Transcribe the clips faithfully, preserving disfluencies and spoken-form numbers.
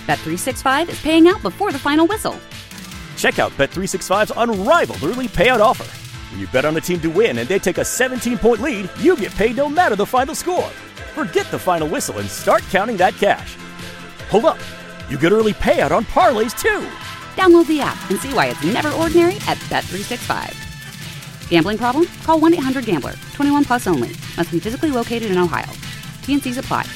Bet three sixty-five is paying out before the final whistle. Check out Bet three sixty-five's unrivaled early payout offer. When you bet on a team to win and they take a seventeen-point lead, you get paid no matter the final score. Forget the final whistle and start counting that cash. Hold up. You get early payout on parlays, too. Download the app and see why it's never ordinary at Bet three sixty-five. Gambling problem? Call one eight hundred gambler. twenty-one plus only. Must be physically located in Ohio. T N Cs apply.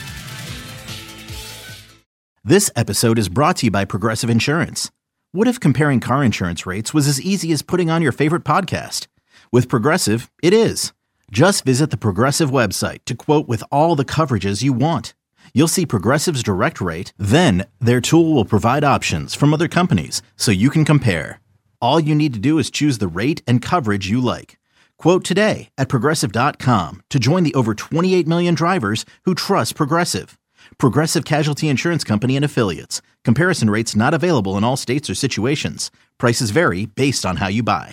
This episode is brought to you by Progressive Insurance. What if comparing car insurance rates was as easy as putting on your favorite podcast? With Progressive, it is. Just visit the Progressive website to quote with all the coverages you want. You'll see Progressive's direct rate, then their tool will provide options from other companies so you can compare. All you need to do is choose the rate and coverage you like. Quote today at Progressive dot com to join the over twenty-eight million drivers who trust Progressive. Progressive Casualty Insurance Company and Affiliates. Comparison rates not available in all states or situations. Prices vary based on how you buy.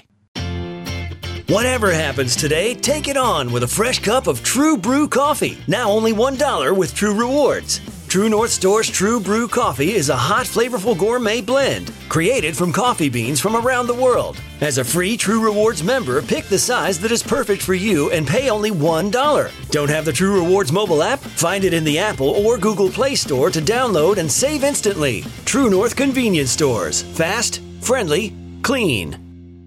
Whatever happens today, take it on with a fresh cup of True Brew coffee. Now only one dollar with True Rewards. True North Store's True Brew coffee is a hot, flavorful gourmet blend created from coffee beans from around the world. As a free True Rewards member, pick the size that is perfect for you and pay only one dollar. Don't have the True Rewards mobile app? Find it in the Apple or Google Play Store to download and save instantly. True North Convenience Stores. Fast, friendly, clean.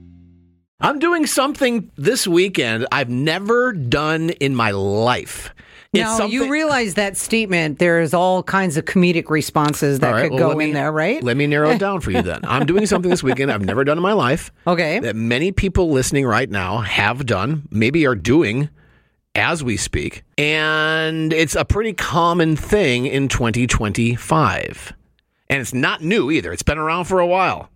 I'm doing something this weekend I've never done in my life. It's now, something... you realize that statement, there's all kinds of comedic responses that right, could well, go me, in there, right? Let me narrow it down for you then. I'm doing something this weekend I've never done in my life. Okay. That many people listening right now have done, maybe are doing as we speak. And it's a pretty common thing in twenty twenty-five. And it's not new either. It's been around for a while.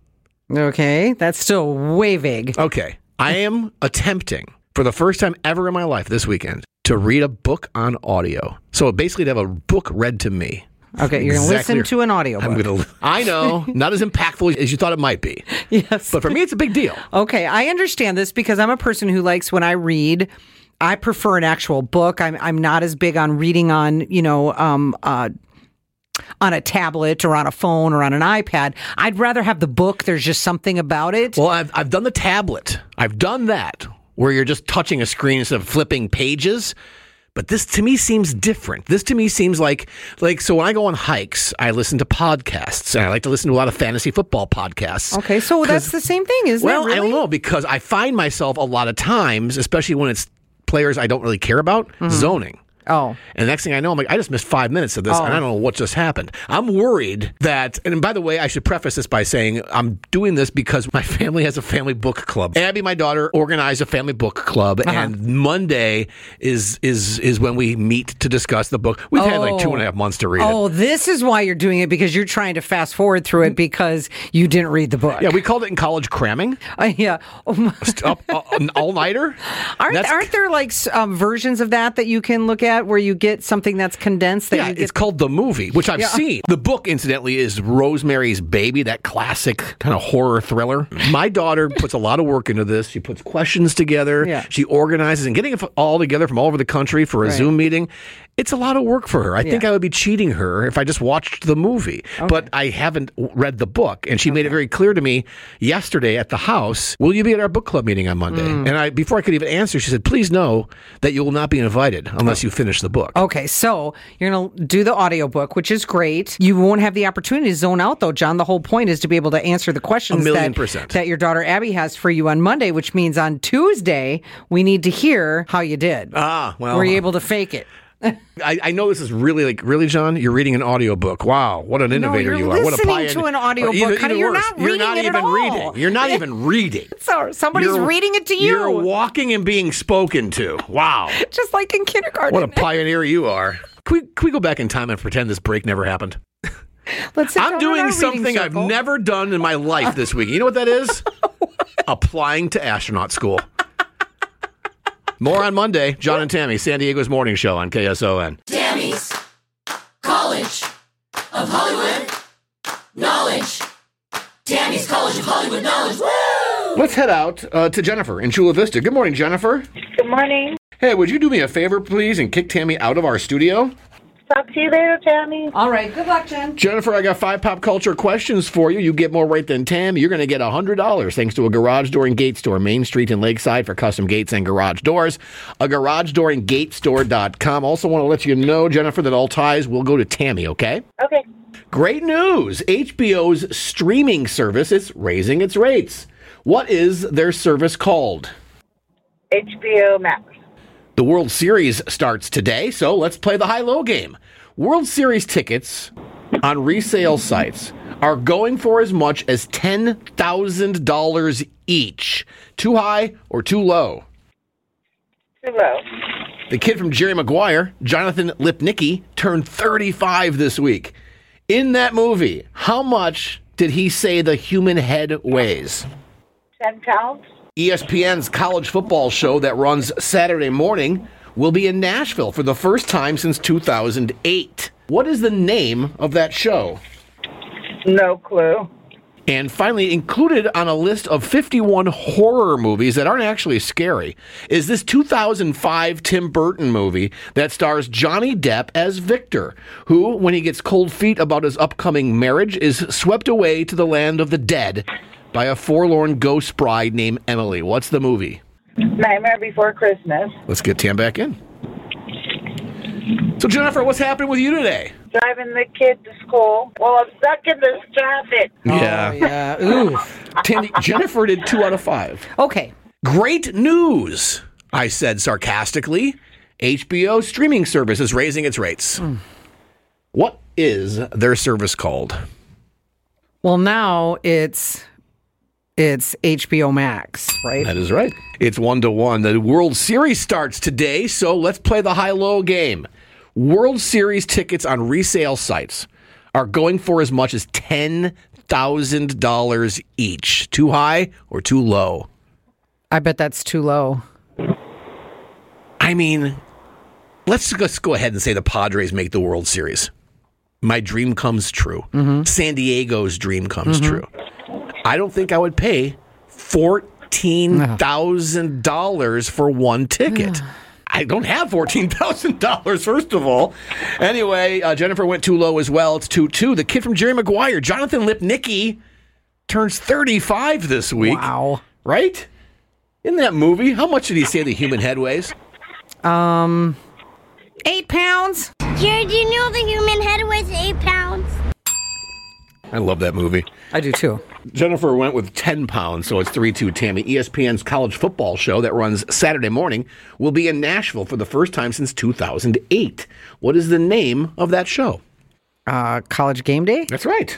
Okay, that's still way vague. Okay, I am attempting for the first time ever in my life this weekend to read a book on audio. So basically to have a book read to me. Okay, you're exactly. going to listen to an audio book. I'm gonna, I know, not as impactful as you thought it might be. Yes. But for me, it's a big deal. Okay, I understand this because I'm a person who likes when I read, I prefer an actual book. I'm I'm not as big on reading on, you know, um, uh, on a tablet or on a phone or on an iPad. I'd rather have the book. There's just something about it. Well, I've I've done the tablet. I've done that where you're just touching a screen instead of flipping pages. But this to me seems different. This to me seems like like so when I go on hikes, I listen to podcasts, and I like to listen to a lot of fantasy football podcasts. Okay, so that's the same thing, isn't well, it? Well, really? I don't know, because I find myself a lot of times, especially when it's players I don't really care about, mm-hmm. zoning. Oh. And the next thing I know, I'm like, I just missed five minutes of this, oh. and I don't know what just happened. I'm worried that, and by the way, I should preface this by saying I'm doing this because my family has a family book club. Abby, my daughter, organized a family book club, uh-huh. and Monday is is is when we meet to discuss the book. We've oh. had like two and a half months to read oh, it. Oh, this is why you're doing it, because you're trying to fast forward through it because you didn't read the book. Yeah, we called it in college cramming. Uh, yeah. Up, uh, an all-nighter. Aren't, aren't there like um, versions of that that you can look at where you get something that's condensed? That yeah, you get... it's called The Movie, which I've yeah. seen. The book, incidentally, is Rosemary's Baby, that classic kind of horror thriller. My daughter puts a lot of work into this. She puts questions together. Yeah. She organizes and getting it all together from all over the country for a right. Zoom meeting. It's a lot of work for her. I yeah. think I would be cheating her if I just watched the movie. Okay. But I haven't read the book. And she okay. made it very clear to me yesterday at the house, will you be at our book club meeting on Monday? Mm. And I, before I could even answer, she said, please know that you will not be invited unless you finish the book. Okay, so you're going to do the audiobook, which is great. You won't have the opportunity to zone out, though, John. The whole point is to be able to answer the questions a million that, percent. that your daughter Abby has for you on Monday, which means on Tuesday, we need to hear how you did. Ah, well. Were you able to fake it? I, I know this is really like, really, John? You're reading an audiobook. Wow, what an innovator no, you are. What a listening to an audiobook. Even, even you're not reading You're not it even at all. reading. You're not even reading. So somebody's you're, reading it to you. You're walking and being spoken to. Wow. Just like in kindergarten. What a pioneer you are. Can we, can we go back in time and pretend this break never happened? Let's I'm doing something I've never done in my life this week. You know what that is? Applying to astronaut school. More on Monday. John and Tammy, San Diego's morning show on K S O N. Tammy's College of Hollywood Knowledge. Tammy's College of Hollywood Knowledge. Woo! Let's head out uh, to Jennifer in Chula Vista. Good morning, Jennifer. Good morning. Hey, would you do me a favor, please, and kick Tammy out of our studio? Talk to you later, Tammy. All right. Good luck, Jen. Jennifer, I got five pop culture questions for you. You get more right than Tam. You're going to get one hundred dollars thanks to a garage door and gate store, Main Street in Lakeside, for custom gates and garage doors. A garage door and gate store dot com. Also want to let you know, Jennifer, that all ties will go to Tammy, okay? Okay. Great news. H B O's streaming service is raising its rates. What is their service called? H B O Max. The World Series starts today, so let's play the high-low game. World Series tickets on resale sites are going for as much as ten thousand dollars each. Too high or too low? Too low. The kid from Jerry Maguire, Jonathan Lipnicki, turned thirty-five this week. In that movie, how much did he say the human head weighs? Ten pounds. E S P N's college football show that runs Saturday morning will be in Nashville for the first time since two thousand eight. What is the name of that show? No clue. And finally, included on a list of fifty-one horror movies that aren't actually scary is this two thousand five Tim Burton movie that stars Johnny Depp as Victor, who, when he gets cold feet about his upcoming marriage, is swept away to the land of the dead by a forlorn ghost bride named Emily. What's the movie? Nightmare Before Christmas. Let's get Tam back in. So, Jennifer, what's happening with you today? Driving the kid to school. Well, I'm stuck in this traffic. Yeah. Oh, yeah. Ooh. Tandy, Jennifer did two out of five. Okay. Great news, I said sarcastically. H B O streaming service is raising its rates. Mm. What is their service called? Well, now it's it's H B O Max, right? That is right. It's one to one. The World Series starts today, so let's play the high-low game. World Series tickets on resale sites are going for as much as ten thousand dollars each. Too high or too low? I bet that's too low. I mean, let's just go ahead and say the Padres make the World Series. My dream comes true. Mm-hmm. San Diego's dream comes mm-hmm. true. I don't think I would pay fourteen thousand dollars for one ticket. I don't have fourteen thousand dollars, first of all. Anyway, uh, Jennifer went too low as well. It's two two. The kid from Jerry Maguire, Jonathan Lipnicki, turns thirty-five this week. Wow. Right? In that movie, how much did he say the human head weighs? Um, eight pounds. Jerry, do you know the human head weighs eight pounds? I love that movie. I do too. Jennifer went with ten pounds, so it's three two Tammy. E S P N's college football show that runs Saturday morning will be in Nashville for the first time since two thousand eight. What is the name of that show? Uh, College Game Day? That's right.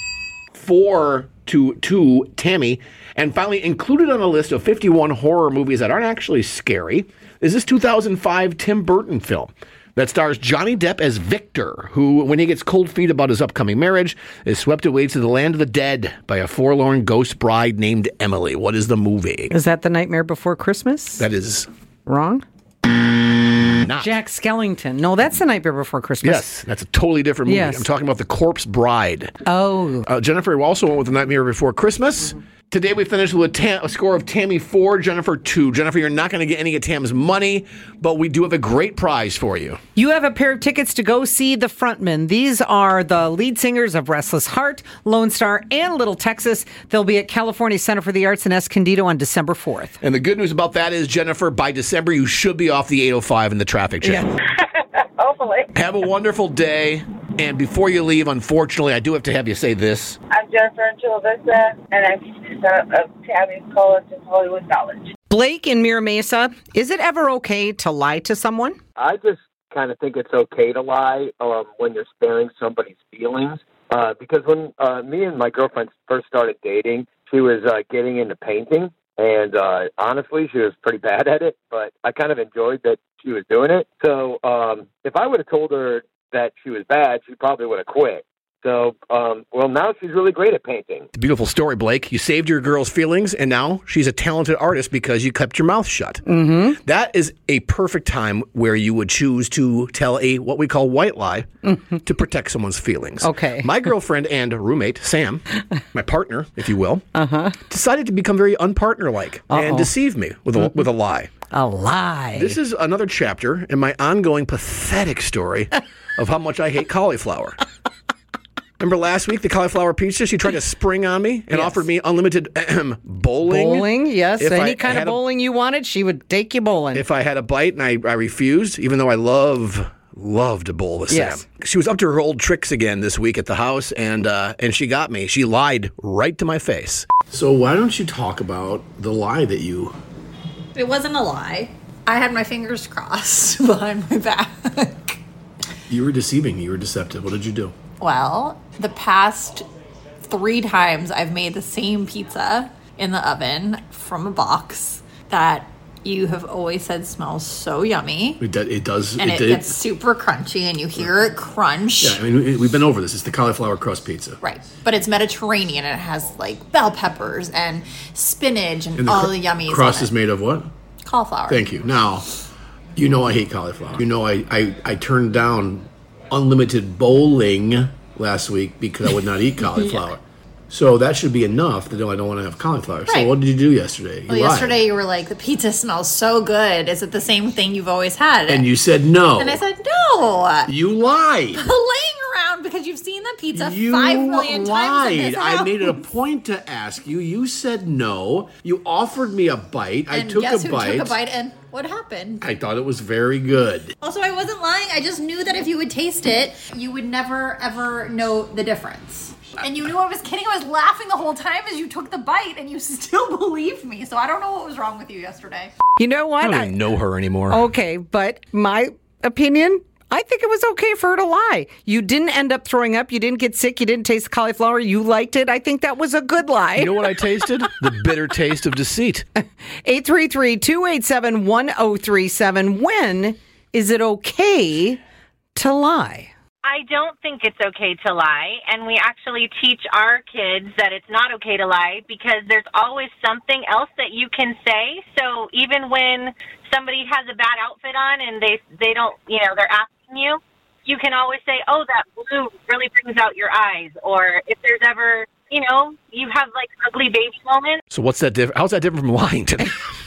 Four to two Tammy. And finally, included on a list of fifty-one horror movies that aren't actually scary is this two thousand five Tim Burton film that stars Johnny Depp as Victor, who, when he gets cold feet about his upcoming marriage, is swept away to the land of the dead by a forlorn ghost bride named Emily. What is the movie? Is that The Nightmare Before Christmas? That is wrong. Not. Jack Skellington. No, that's The Nightmare Before Christmas. Yes, that's a totally different movie. Yes. I'm talking about The Corpse Bride. Oh. Uh, Jennifer also went with The Nightmare Before Christmas. Mm-hmm. Today we finished with a, tam- a score of Tammy four, Jennifer two. Jennifer, you're not going to get any of Tam's money, but we do have a great prize for you. You have a pair of tickets to go see the Frontmen. These are the lead singers of Restless Heart, Lone Star, and Little Texas. They'll be at California Center for the Arts in Escondido on December fourth. And the good news about that is, Jennifer, by December you should be off the eight oh five in the traffic jam. Yeah. Hopefully. Have a wonderful day. And before you leave, unfortunately, I do have to have you say this. I'm Jennifer Chula-Vista, and I'm son of Tammy's College of Hollywood Knowledge. Blake in Mira Mesa, is it ever okay to lie to someone? I just kind of think it's okay to lie um, when you're sparing somebody's feelings. Uh, because when uh, me and my girlfriend first started dating, she was uh, getting into painting. And uh, honestly, she was pretty bad at it, but I kind of enjoyed that she was doing it. So um, if I would have told her that she was bad, she probably would have quit. So, um, well, now she's really great at painting. It's a beautiful story, Blake. You saved your girl's feelings, and now she's a talented artist because you kept your mouth shut. Mm-hmm. That is a perfect time where you would choose to tell a what we call white lie mm-hmm. to protect someone's feelings. Okay. My girlfriend and roommate, Sam, my partner, if you will, uh-huh. decided to become very unpartner-like Uh-oh. and deceive me with a, mm-hmm. with a lie. A lie. This is another chapter in my ongoing pathetic story of how much I hate cauliflower. Remember last week, the cauliflower pizza? She tried to spring on me and yes. offered me unlimited bowling. Bowling, yes. If Any I kind of bowling a, you wanted, she would take you bowling. If I had a bite and I, I refused, even though I love, love to bowl with yes. Sam. She was up to her old tricks again this week at the house, and uh, and she got me. She lied right to my face. So why don't you talk about the lie that you... It wasn't a lie. I had my fingers crossed behind my back. You were deceiving me. You were deceptive. What did you do? Well, the past three times I've made the same pizza in the oven from a box that you have always said smells so yummy. It, do, it does. And it, it, it gets super crunchy and you hear it crunch. Yeah, I mean, we've been over this. It's the cauliflower crust pizza. Right. But it's Mediterranean and it has like bell peppers and spinach and, and the all cr- the yummies. Crust is made of what? Cauliflower. Thank you. Now, you know I hate cauliflower. You know I, I, I turned down unlimited bowling last week because I would not eat cauliflower. yeah. So that should be enough that I don't want to have cauliflower. Right. So what did you do yesterday? You well, lied. yesterday you were like, the pizza smells so good. Is it the same thing you've always had? And you said no. And I said no. You lied. Laying around because you've seen the pizza you five million lied. times in this house. I made it a point to ask you. You said no. You offered me a bite. And I took guess a who bite. took a bite and what happened? I thought it was very good. Also, I wasn't lying. I just knew that if you would taste it, you would never, ever know the difference. And you knew I was kidding. I was laughing the whole time as you took the bite, and you still believed me. So I don't know what was wrong with you yesterday. You know what? I don't even know her anymore. Okay, but my opinion, I think it was okay for her to lie. You didn't end up throwing up. You didn't get sick. You didn't taste the cauliflower. You liked it. I think that was a good lie. You know what I tasted? The bitter taste of deceit. eight three three, two eight seven, one zero three seven. When is it okay to lie? I don't think it's okay to lie, and we actually teach our kids that it's not okay to lie because there's always something else that you can say. So even when somebody has a bad outfit on and they they don't, you know, they're asking you, you can always say, oh, that blue really brings out your eyes. Or if there's ever, you know, you have like ugly baby moments. So what's that different? How's that different from lying to me?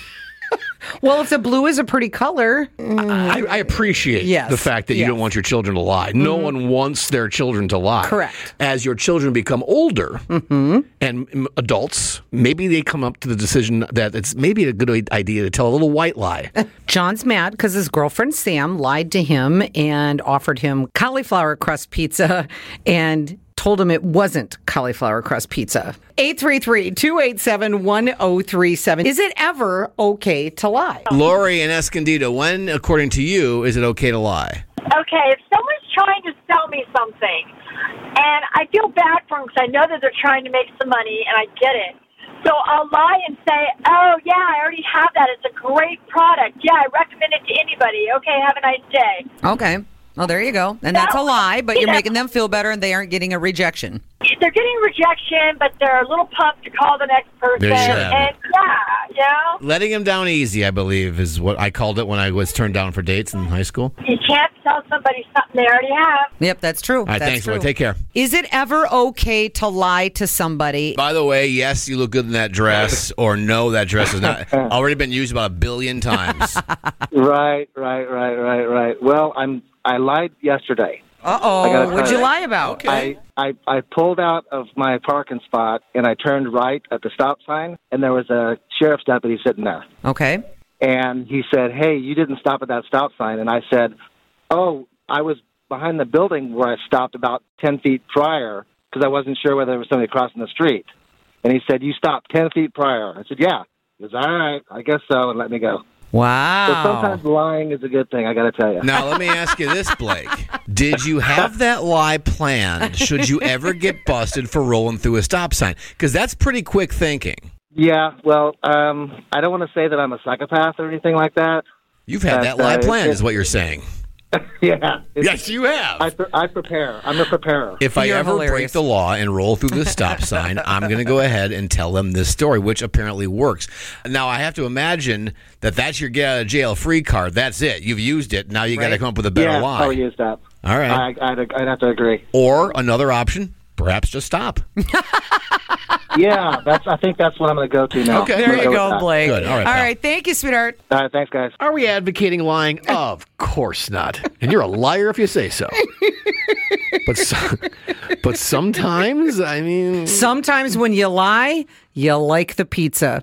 Well, if the blue is a pretty color. I, I appreciate yes. the fact that yes. you don't want your children to lie. Mm-hmm. No one wants their children to lie. Correct. As your children become older mm-hmm. and adults, maybe they come up to the decision that it's maybe a good idea to tell a little white lie. John's mad because his girlfriend Sam lied to him and offered him cauliflower crust pizza and told him it wasn't cauliflower crust pizza. eight three three, two eight seven, one zero three seven. Is it ever okay to lie? Lori in Escondido, when, according to you, is it okay to lie? Okay, if someone's trying to sell me something, and I feel bad for them because I know that they're trying to make some money, and I get it. So I'll lie and say, oh, yeah, I already have that. It's a great product. Yeah, I recommend it to anybody. Okay, have a nice day. Okay. Well, there you go. And that's a lie, but you're making them feel better and they aren't getting a rejection. They're getting rejection, but they're a little pumped to call the next person. There you have it. And yeah, you know? Letting them down easy, I believe, is what I called it when I was turned down for dates in high school. You can't tell somebody something they already have. Yep, that's true. All right, that's thanks, true. Lord. Take care. Is it ever okay to lie to somebody? By the way, yes, you look good in that dress, or no, that dress has not already been used about a billion times. Right, right, right, right, right. Well, I'm I lied yesterday. Uh-oh. What'd you lie about? Okay. I, I, I pulled out of my parking spot, and I turned right at the stop sign, and there was a sheriff's deputy sitting there. Okay. And he said, hey, you didn't stop at that stop sign. And I said, oh, I was behind the building where I stopped about ten feet prior because I wasn't sure whether there was somebody crossing the street. And he said, you stopped ten feet prior. I said, yeah. He goes, all right, I guess so, and let me go. Wow. So sometimes lying is a good thing, I got to tell you. Now, let me ask you this, Blake. Did you have that lie planned should you ever get busted for rolling through a stop sign? Because that's pretty quick thinking. Yeah, well, um, I don't want to say that I'm a psychopath or anything like that. You've had but, that lie uh, planned, it, is what you're saying. Yeah. Yes, you have. I, I prepare. I'm a preparer. If I You're ever hilarious. break the law and roll through the stop sign, I'm going to go ahead and tell them this story, which apparently works. Now, I have to imagine that that's your get out of jail free card. That's it. You've used it. Now you got to come up with a better yeah, lie. I'll use that. All right. I, I'd, I'd have to agree. Or another option, perhaps just stop. Yeah, that's. I think that's what I'm going to go to now. Okay. There you go go, with that. Blake. Good. All right, All pal. right. Thank you, sweetheart. All right, thanks, guys. Are we advocating lying? Of course not. And you're a liar if you say so. But so, but sometimes, I mean, Sometimes when you lie, you like the pizza.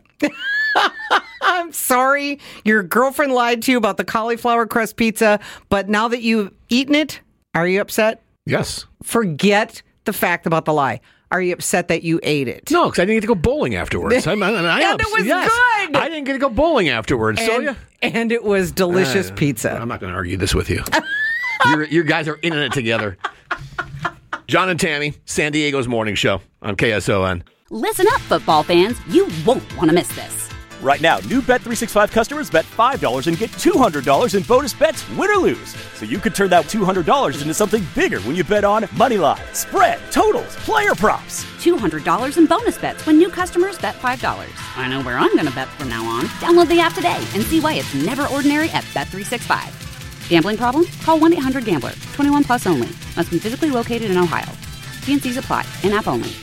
I'm sorry your girlfriend lied to you about the cauliflower crust pizza, but now that you've eaten it, are you upset? yes. Forget the fact about the lie. Are you upset that you ate it? No, because I didn't get to go bowling afterwards. I'm, I'm, I And it was yes. good. I didn't get to go bowling afterwards. so And, yeah, and it was delicious Uh, pizza. I'm not going to argue this with you. You're, you guys are in it together. John and Tammy, San Diego's morning show on K S O N. Listen up, football fans. You won't want to miss this. Right now, new Bet three sixty-five customers bet five dollars and get two hundred dollars in bonus bets, win or lose. So you could turn that two hundred dollars into something bigger when you bet on money line, spread, totals, player props. two hundred dollars in bonus bets when new customers bet five dollars. I know where I'm going to bet from now on. Download the app today and see why it's never ordinary at Bet three sixty-five. Gambling problem? Call one eight hundred gambler. twenty-one plus only. Must be physically located in Ohio. T and C's apply. In-app only.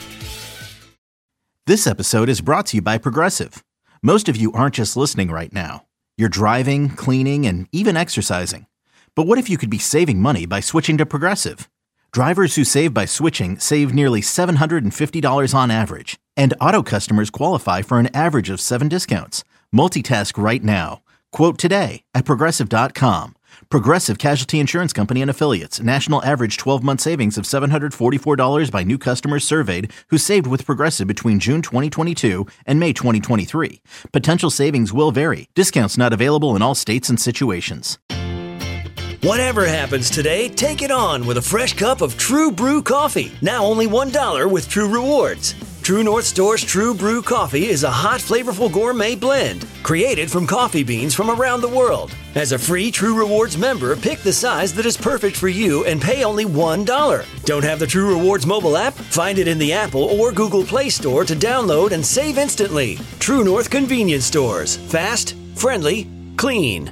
This episode is brought to you by Progressive. Most of you aren't just listening right now. You're driving, cleaning, and even exercising. But what if you could be saving money by switching to Progressive? Drivers who save by switching save nearly seven hundred fifty dollars on average. And auto customers qualify for an average of seven discounts. Multitask right now. Quote today at Progressive dot com. Progressive Casualty Insurance Company and Affiliates. National average twelve-month savings of seven hundred forty-four dollars by new customers surveyed who saved with Progressive between June twenty twenty-two and May twenty twenty-three. Potential savings will vary. Discounts not available in all states and situations. Whatever happens today, take it on with a fresh cup of True Brew coffee. Now only one dollar with True Rewards. True North Store's True Brew coffee is a hot, flavorful gourmet blend created from coffee beans from around the world. As a free True Rewards member, pick the size that is perfect for you and pay only one dollar. Don't have the True Rewards mobile app? Find it in the Apple or Google Play Store to download and save instantly. True North Convenience Stores. Fast, friendly, clean.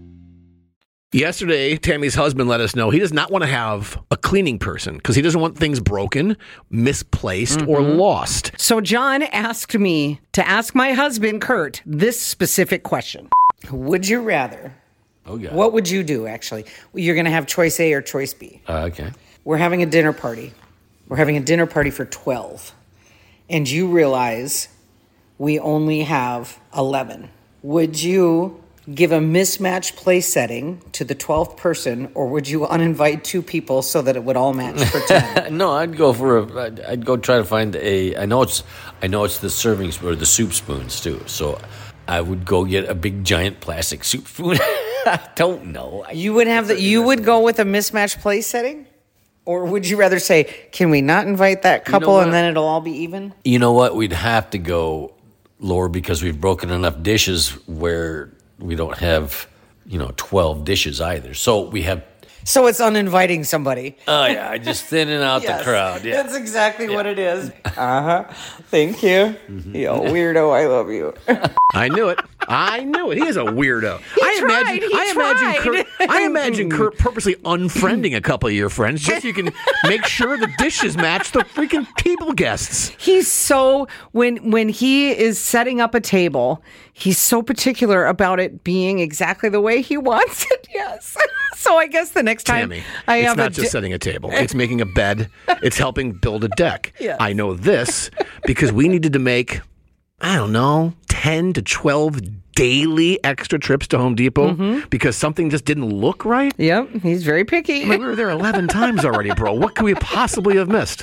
Yesterday, Tammy's husband let us know he does not want to have a cleaning person because he doesn't want things broken, misplaced, or lost. So John asked me to ask my husband, Kurt, this specific question. Would you rather? Oh, God. What would you do, actually? You're going to have choice A or choice B. Uh, okay. We're having a dinner party. We're having a dinner party for twelve. And you realize we only have eleven. Would you give a mismatched place setting to the twelfth person, or would you uninvite two people so that it would all match for ten? No, I'd go for a. I'd, I'd go try to find a. I know it's. I know it's the serving spoon or the soup spoons too. So, I would go get a big giant plastic soup spoon. I don't know. I, You would have the. You would go with a mismatched place setting, or would you rather say, "Can we not invite that couple what? and then it'll all be even"? You know what? We'd have to go lower because we've broken enough dishes where we don't have, you know, twelve dishes either. So we have. So it's uninviting somebody. Oh yeah, just thinning out Yes, the crowd. Yeah. That's exactly what it is. Uh huh. Thank you. You weirdo. I love you. I knew it. I knew it. He is a weirdo. I tried, imagine. he I imagine. tried. Kurt, I imagine Kurt purposely unfriending a couple of your friends just so you can make sure the dishes match the freaking table guests. He's so when when he is setting up a table, he's so particular about it being exactly the way he wants it. Yes. So I guess the next time Tammy, I it's have not a just di- setting a table. It's making a bed. It's helping build a deck. Yes. I know this because we needed to make, I don't know, ten to twelve daily extra trips to Home Depot Mm-hmm. because something just didn't look right. Yep, he's very picky. I mean, we were there eleven times already, bro. What could we possibly have missed?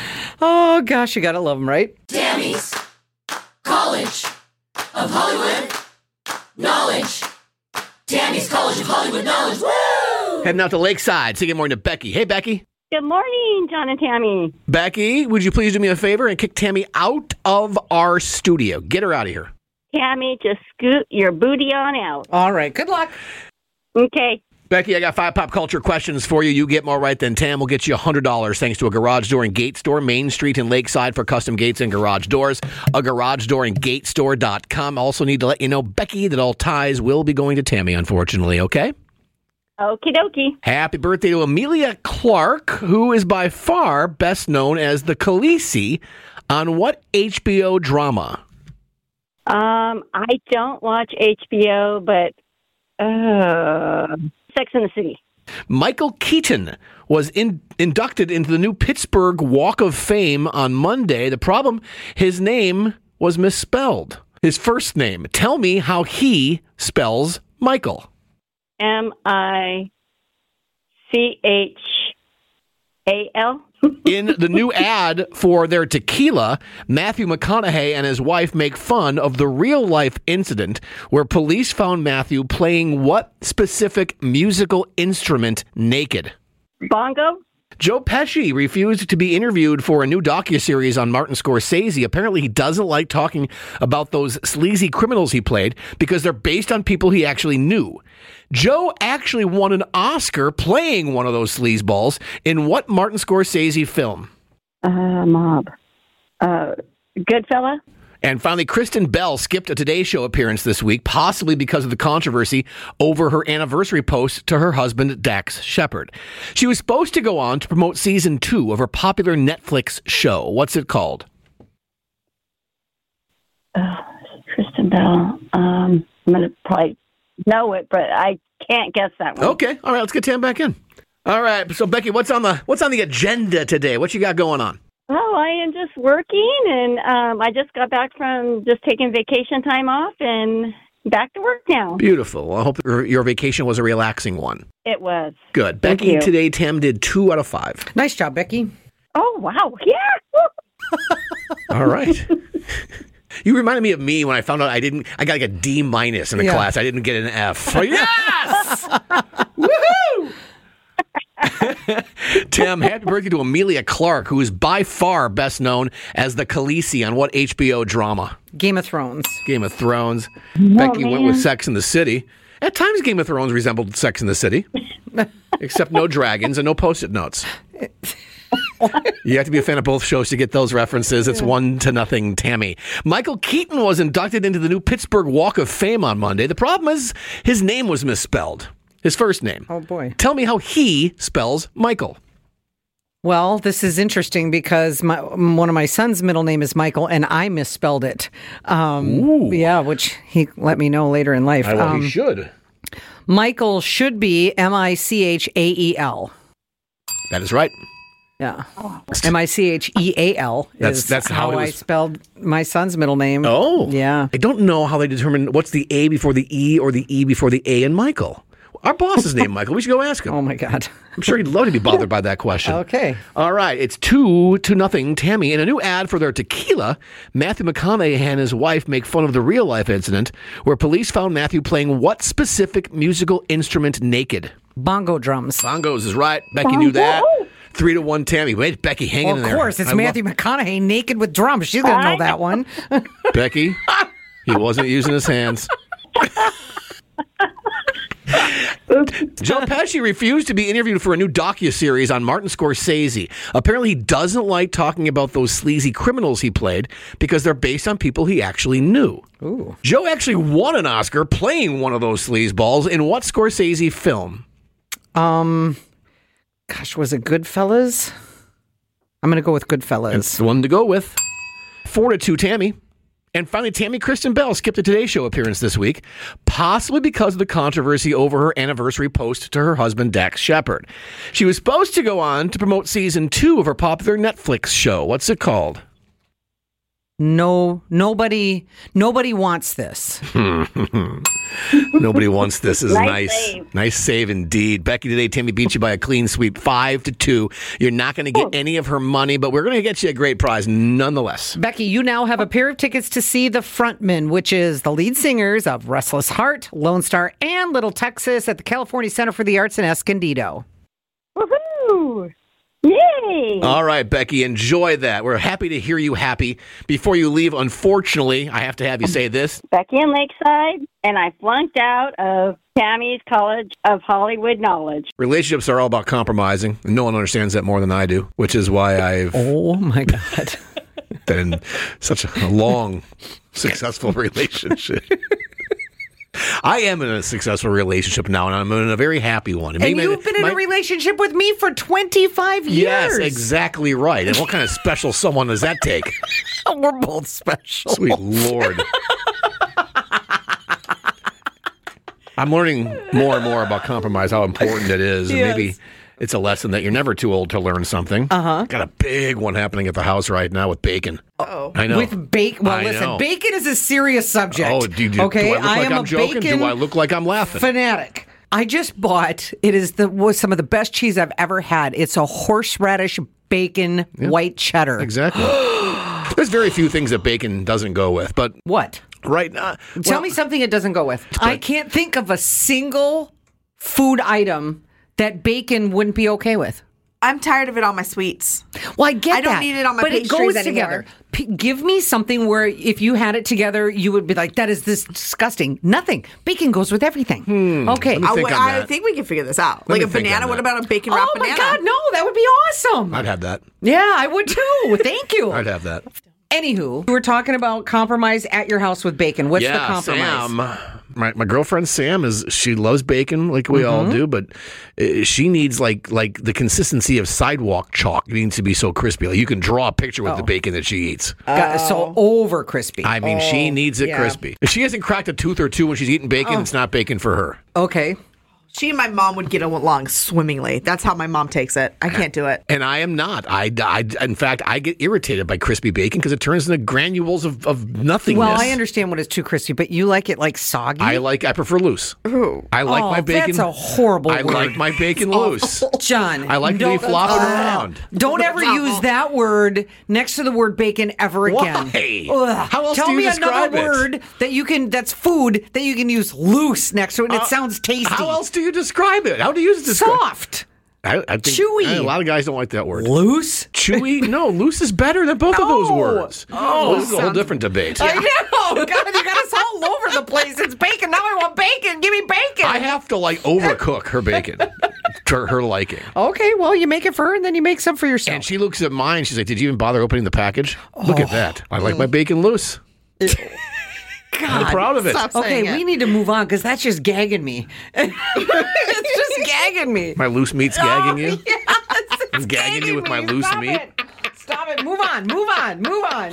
Oh gosh, you gotta love him, right? Tammy's College of Hollywood Knowledge. Tammy's College of Hollywood Knowledge. Woo! Heading out to Lakeside. Say good morning to Becky. Hey, Becky. Good morning, John and Tammy. Becky, would you please do me a favor and kick Tammy out of our studio? Get her out of here. Tammy, just scoot your booty on out. All right, good luck. Okay. Becky, I got five pop culture questions for you. You get more right than Tam will get you one hundred dollars thanks to a garage door and gate store, Main Street in Lakeside for custom gates and garage doors. A garage door and gate store dot com. Also need to let you know, Becky, that all ties will be going to Tammy, unfortunately, okay? Okie dokie. Happy birthday to Emilia Clarke, who is by far best known as the Khaleesi on what H B O drama? Um, I don't watch H B O, but uh, Sex and the City. Michael Keaton was in, inducted into the new Pittsburgh Walk of Fame on Monday. The problem, his name was misspelled. His first name. Tell me how he spells Michael. M I C H A L. In the new ad for their tequila, Matthew McConaughey and his wife make fun of the real-life incident where police found Matthew playing what specific musical instrument naked? Bongo. Joe Pesci refused to be interviewed for a new docuseries on Martin Scorsese. Apparently, he doesn't like talking about those sleazy criminals he played because they're based on people he actually knew. Joe actually won an Oscar playing one of those sleazeballs in what Martin Scorsese film? Uh, mob. Uh, Goodfella. And finally, Kristen Bell skipped a Today Show appearance this week, possibly because of the controversy over her anniversary post to her husband, Dax Shepard. She was supposed to go on to promote season two of her popular Netflix show. What's it called? Oh, Kristen Bell. Um, I'm going to probably know it, but I can't guess that one. Okay. All right. Let's get Tam back in. All right. So, Becky, what's on the what's on the agenda today? What you got going on? Oh, I am just working, and um, I just got back from just taking vacation time off and back to work now. Beautiful. Well, I hope your, your vacation was a relaxing one. It was. Good. Thank Becky, you. today, Tam did two out of five. Nice job, Becky. Oh, wow. Yeah. All right. You reminded me of me when I found out I didn't, I got like a D minus in the Yeah. class. I didn't get an F. Oh, yes! Woohoo! Tim, happy birthday to Emilia Clarke, who is by far best known as the Khaleesi on what H B O drama? Game of Thrones. Game of Thrones. Oh, Becky went with man. Sex in the City. At times, Game of Thrones resembled Sex in the City, except no dragons and no post-it notes. You have to be a fan of both shows to get those references. It's one to nothing, Tammy. Michael Keaton was inducted into the new Pittsburgh Walk of Fame on Monday. The problem is his name was misspelled. His first name. Oh, boy. Tell me how he spells Michael. Well, this is interesting because my, one of my son's middle name is Michael, and I misspelled it. Um, yeah, which he let me know later in life. I, well, um, he should. Michael should be M I C H A E L. That is right. Yeah. M I C H E A L That's- is that's how how it I was- spelled my son's middle name. Oh. Yeah. I don't know how they determine what's the A before the E or the E before the A in Michael. Our boss is named Michael. We should go ask him. Oh, my God. I'm sure he'd love to be bothered by that question. Okay. All right. It's two to nothing, Tammy. In a new ad for their tequila, Matthew McConaughey and his wife make fun of the real-life incident where police found Matthew playing what specific musical instrument naked? Bongo drums. Bongos is right. Becky knew that. Three to one, Tammy. Wait, Becky, hanging Well, in of there. course, it's I Matthew McConaughey naked with drums. She's going to know that one. love- Becky, he wasn't using his hands. Joe Pesci refused to be interviewed for a new docuseries on Martin Scorsese. Apparently, he doesn't like talking about those sleazy criminals he played because they're based on people he actually knew. Ooh. Joe actually won an Oscar playing one of those sleazeballs in what Scorsese film? Um, gosh, was it Goodfellas? I'm going to go with Goodfellas. It's the one to go with. Four to two, Tammy. And finally, Tammy Kristen Bell skipped a Today Show appearance this week, possibly because of the controversy over her anniversary post to her husband, Dax Shepard. She was supposed to go on to promote season two of her popular Netflix show. What's it called? No, nobody, nobody wants this. Nobody wants this. Is Nice nice. save. Nice save indeed. Becky, today, Tammy beat you by a clean sweep, five to two. You're not going to get any of her money, but we're going to get you a great prize nonetheless. Becky, you now have a pair of tickets to see the Frontmen, which is the lead singers of Restless Heart, Lone Star, and Little Texas at the California Center for the Arts in Escondido. Woohoo! Yay! All right, Becky, enjoy that. We're happy to hear you happy. Before you leave, unfortunately, I have to have you say this. Becky in Lakeside, and I flunked out of Tammy's College of Hollywood Knowledge. Relationships are all about compromising, and no one understands that more than I do, which is why I've oh my god been in such a long, successful relationship. I am in a successful relationship now, and I'm in a very happy one. And you've been in my, a relationship with me for twenty-five years. Yes, exactly right. And what kind of special someone does that take? We're both special. Sweet Lord. I'm learning more and more about compromise, how important it is. And Yes. maybe it's a lesson that you're never too old to learn something. Uh-huh. Got a big one happening at the house right now with bacon. Oh, I know. With bacon. Well, I listen, know. bacon is a serious subject. Oh, do, do, okay, do I look like am I'm a joking? bacon Do I look like I'm laughing? fanatic. I just bought. It is the was some of the best cheese I've ever had. It's a horseradish bacon white cheddar. Exactly. There's very few things that bacon doesn't go with, but what? Right now, Tell me something it doesn't go with. I can't think of a single food item that bacon wouldn't be okay with. I'm tired of it on my sweets. Well, I get I don't that, need it on my but it pastries goes anymore. together. P- give me something where if you had it together, you would be like, "That is this disgusting." Nothing. Bacon goes with everything. Okay, I, w- I think we can figure this out. Let like me a think banana. on What that. about a bacon wrapped Oh my banana? God, no, that would be awesome. I'd have that. Yeah, I would too. Thank you. I'd have that. Anywho, we're talking about compromise at your house with bacon. What's yeah, the compromise? Sam, my my girlfriend Sam is she loves bacon like we all Mhm. do, but uh, she needs like like the consistency of sidewalk chalk. It needs to be so crispy. Like you can draw a picture with the bacon that she eats. Got- So over crispy. I mean, she needs it yeah. crispy. If she hasn't cracked a tooth or two when she's eating bacon, Oh. it's not bacon for her. Okay. She and my mom would get along swimmingly. That's how my mom takes it. I can't do it. And I am not. I, I in fact, I get irritated by crispy bacon because it turns into granules of, of nothingness. Well, I understand when it's too crispy, but you like it like soggy. I like. I prefer loose. Ooh. I like Oh, my bacon. that's a horrible I word. like my bacon loose. John, I like to be don't- flopping uh, around. Don't ever use that word next to the word bacon ever again. Why? Ugh. How else Tell do you me describe another it? word that you can that's food that you can use loose next to it and Uh, it sounds tasty. How else do you describe it? How do you describe Soft. I, I think, Chewy. I- a lot of guys don't like that word. Loose? Chewy? No, loose is better than both of those No. words. Oh, this is a whole sounds- different debate. I know. God, you got us all over the place. It's bacon. Now I want bacon. Give me bacon. I have to like overcook her bacon to her liking. Okay, well, you make it for her and then you make some for yourself. And she looks at mine. She's like, "Did you even bother opening the package? Look Oh. at that. I like my bacon loose." I'm proud of it. Stop saying Okay, it. we need to move on because that's just gagging me. It's just gagging me. My loose meat's gagging you. Yes, it's I'm gagging you with my me. loose Stop meat. It. Stop it. Move on. Move on. Move on.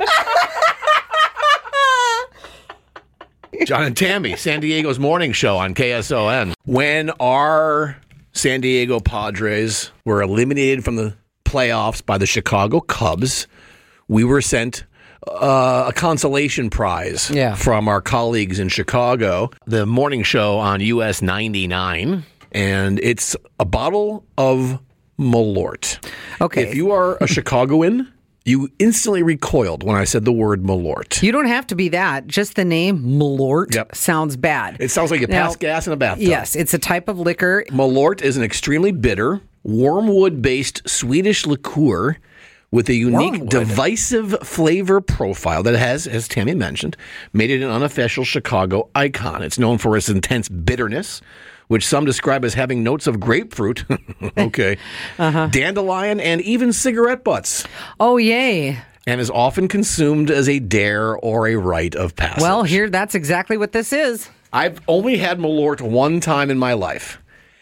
John and Tammy, San Diego's morning show on K S O N. When our San Diego Padres were eliminated from the playoffs by the Chicago Cubs, we were sent uh, a consolation prize Yeah. from our colleagues in Chicago. The morning show on U S ninety-nine, and it's a bottle of Malort. Okay. If you are a Chicagoan, you instantly recoiled when I said the word Malort. You don't have to be that. Just the name Malort Yep. sounds bad. It sounds like you Now- passed gas in a bathtub. Yes, it's a type of liquor. Malort is an extremely bitter, wormwood-based Swedish liqueur with a unique, Wormwood. divisive flavor profile that has, as Tammy mentioned, made it an unofficial Chicago icon. It's known for its intense bitterness, which some describe as having notes of grapefruit, okay, Uh-huh. dandelion, and even cigarette butts, Oh, yay. and is often consumed as a dare or a rite of passage. Well, here, that's exactly what this is. I've only had Malort one time in my life,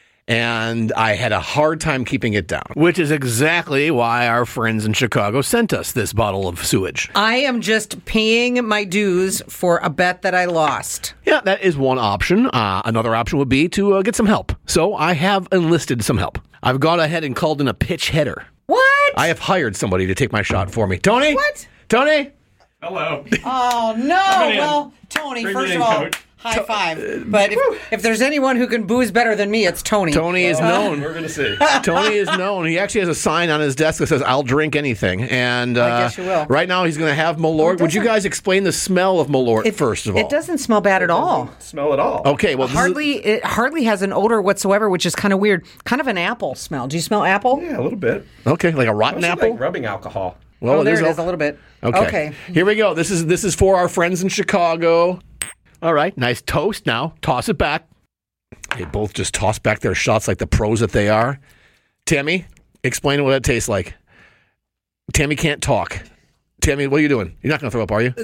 and I had a hard time keeping it down, which is exactly why our friends in Chicago sent us this bottle of sewage. I am just paying my dues for a bet that I lost. Yeah, that is one option. Uh, another option would be to uh, get some help. So I have enlisted some help. I've gone ahead and called in a pitch hitter. What? I have hired somebody to take my shot for me. Tony? What? Tony? Hello. Oh, no. Bring it in. Well, Tony, Bring first it of in, all, Coach. high five. But if, if there's anyone who can booze better than me, it's Tony. Tony is Uh, known. We're going to see. Tony is known. He actually has a sign on his desk that says, "I'll drink anything." And uh, I guess you will. right now he's going to have Malort. Would you guys explain the smell of Malort first of all? It doesn't smell bad at all. Smell it all. Okay, well, this is- Hardly, it hardly has an odor whatsoever, which is kind of weird. Kind of an apple smell. Do you smell apple? Yeah, a little bit. okay, like a rotten Mostly apple. like rubbing alcohol. Well, oh, there it al- is, a little bit. Okay. Okay. Here we go. This is this is for our friends in Chicago. All right, nice toast. Now toss it back. They both just toss back their shots like the pros that they are. Tammy, explain what it tastes like. Tammy can't talk. Tammy, what are you doing? You're not going to throw up, are you?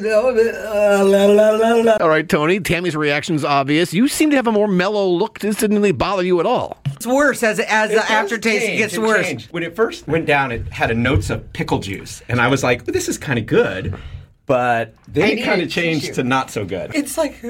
All right, Tony. Tammy's reaction's obvious. You seem to have a more mellow look. This didn't really bother you at all. It's worse as as the aftertaste change, gets it worse. changed. When it first went down, it had a notes of pickle juice, and I was like, well, "This is kind of good," but then I it need kind a of changed tissue. to not so good. It's like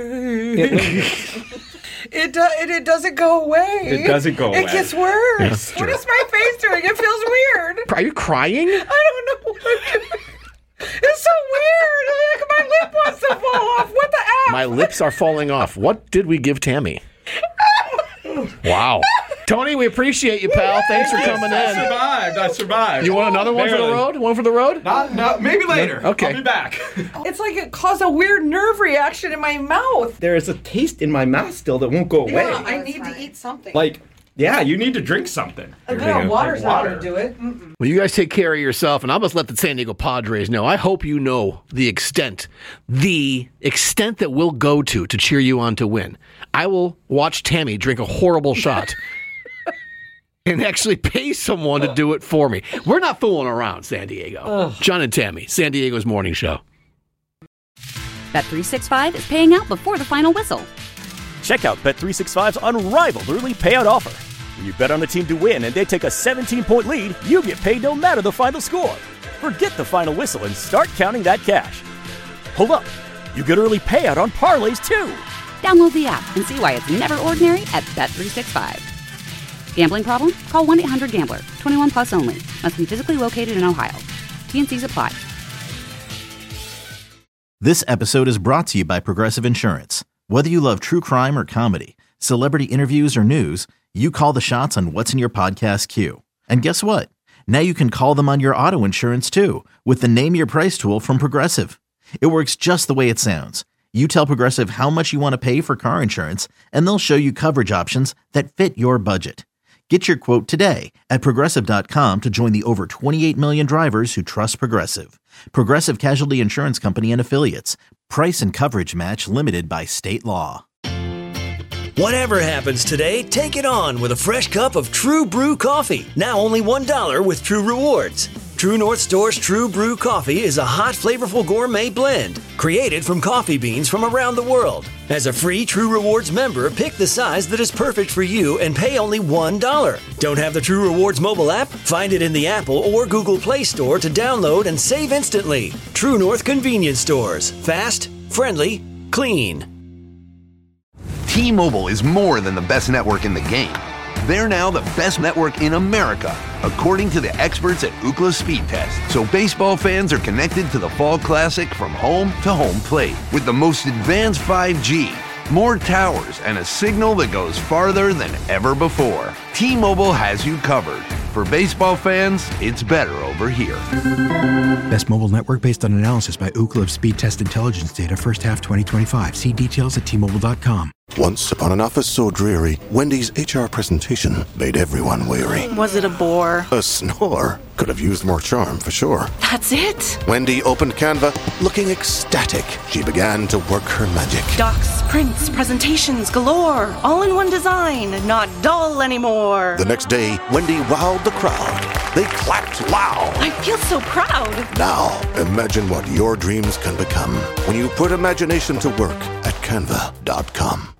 it do, it, it doesn't go away. It doesn't go away. It gets worse. Yeah, What is my face doing? It feels weird. Are you crying? I don't know what I'm doing. It's so weird. Like my lip wants to fall off. What the F? My lips are falling off. What did we give Tammy? Wow. Tony, we appreciate you, pal. Thanks for coming I in. survived. I survived. You want another one for the Barely. road? One for the road? Not, no, maybe later. Okay. I'll be back. It's like it caused a weird nerve reaction in my mouth. There is a taste in my mouth still that won't go away. Yeah, I need to eat something. Like, yeah, you need to drink something. No, water's not Water. going to do it. Mm-mm. Well, you guys take care of yourself, and I'll just let the San Diego Padres know. I hope you know the extent, the extent that we'll go to to cheer you on to win. I will watch Tammy drink a horrible shot and actually pay someone to do it for me. We're not fooling around, San Diego. Ugh. John and Tammy, San Diego's morning show. Bet three sixty-five is paying out before the final whistle. Check out Bet three sixty-five's unrivaled early payout offer. When you bet on a team to win and they take a seventeen-point lead, you get paid no matter the final score. Forget the final whistle and start counting that cash. Hold up. You get early payout on parlays, too. Download the app and see why it's never ordinary at Bet three sixty-five. Gambling problem? Call one eight hundred gambler. twenty-one plus only. Must be physically located in Ohio. T and C's apply. This episode is brought to you by Progressive Insurance. Whether you love true crime or comedy, celebrity interviews or news, you call the shots on what's in your podcast queue. And guess what? Now you can call them on your auto insurance too with the Name Your Price tool from Progressive. It works just the way it sounds. You tell Progressive how much you want to pay for car insurance, and they'll show you coverage options that fit your budget. Get your quote today at Progressive dot com to join the over twenty-eight million drivers who trust Progressive. Progressive Casualty Insurance Company and Affiliates. Price and coverage match limited by state law. Whatever happens today, take it on with a fresh cup of True Brew coffee. Now only one dollar with True Rewards. True North Store's True Brew coffee is a hot, flavorful gourmet blend created from coffee beans from around the world. As a free True Rewards member, pick the size that is perfect for you and pay only one dollar. Don't have the True Rewards mobile app? Find it in the Apple or Google Play Store to download and save instantly. True North Convenience Stores. Fast, friendly, clean. T-Mobile is more than the best network in the game. They're now the best network in America, according to the experts at Ookla Speed Test. So baseball fans are connected to the Fall Classic from home to home plate with the most advanced five G, more towers, and a signal that goes farther than ever before. T-Mobile has you covered. For baseball fans, it's better over here. Best mobile network based on analysis by Ookla of Speed Test Intelligence data first half twenty twenty-five. See details at T Mobile dot com. Once upon an office so dreary, Wendy's H R presentation made everyone weary. Was it a bore? A snore. Could have used more charm for sure. That's it? Wendy opened Canva, looking ecstatic. She began to work her magic. Docs, prints, presentations galore. All in one design. Not dull anymore. The next day, Wendy wowed the crowd. They clapped loud. I feel so proud. Now, imagine what your dreams can become when you put imagination to work at Canva dot com.